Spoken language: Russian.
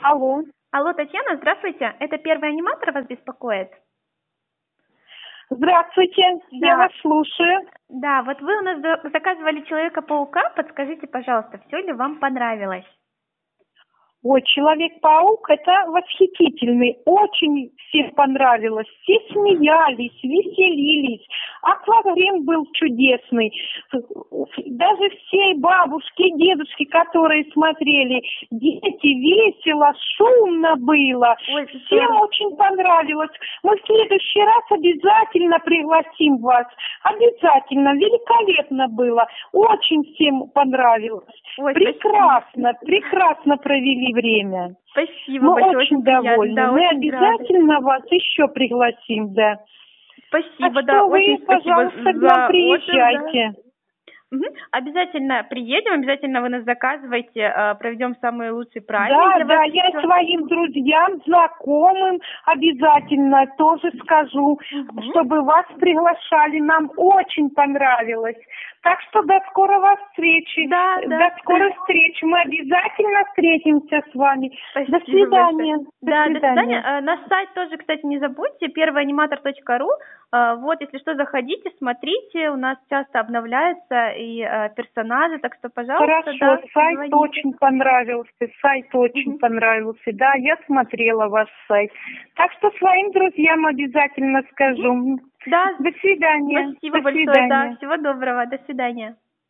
Алло. Алло, Татьяна, здравствуйте. Это первый аниматор вас беспокоит? Здравствуйте, Да. я вас слушаю. Да, вот вы у нас заказывали Человека-паука. Подскажите, пожалуйста, все ли вам понравилось? Ой, Человек-паук, это восхитительный, очень всем понравилось. Все смеялись, веселились. Аквариум был чудесный. Даже все бабушки, дедушки, которые смотрели, дети, весело, шумно было. Ой, Всем очень понравилось. Мы в следующий раз обязательно пригласим вас. Обязательно. Великолепно было. Очень всем понравилось. Ой, прекрасно, прекрасно провели время. Спасибо Мы большое, очень довольны. Да, Мы очень обязательно рады. вас еще пригласим, да. Спасибо, Так да, что вы, очень спасибо пожалуйста, к за нам приезжайте. отзыв, да. Обязательно приедем, обязательно вы нас заказывайте, проведем самые лучшие праздники. Да, я своим друзьям, знакомым обязательно тоже скажу, чтобы вас приглашали. Нам очень понравилось. Так что до скорого встречи. Да. До скорой встречи. Мы обязательно встретимся с вами. Спасибо до свидания. До свидания. Наш сайт тоже, кстати, не забудьте, первоаниматор.ру. Вот, если что, заходите, смотрите. У нас часто обновляются и персонажи, так что, пожалуйста, хорошо, сайт очень понравился. Да, я смотрела ваш сайт. Так что своим друзьям обязательно скажу. Да. До свидания. Спасибо большое, да. Всего доброго. До свидания.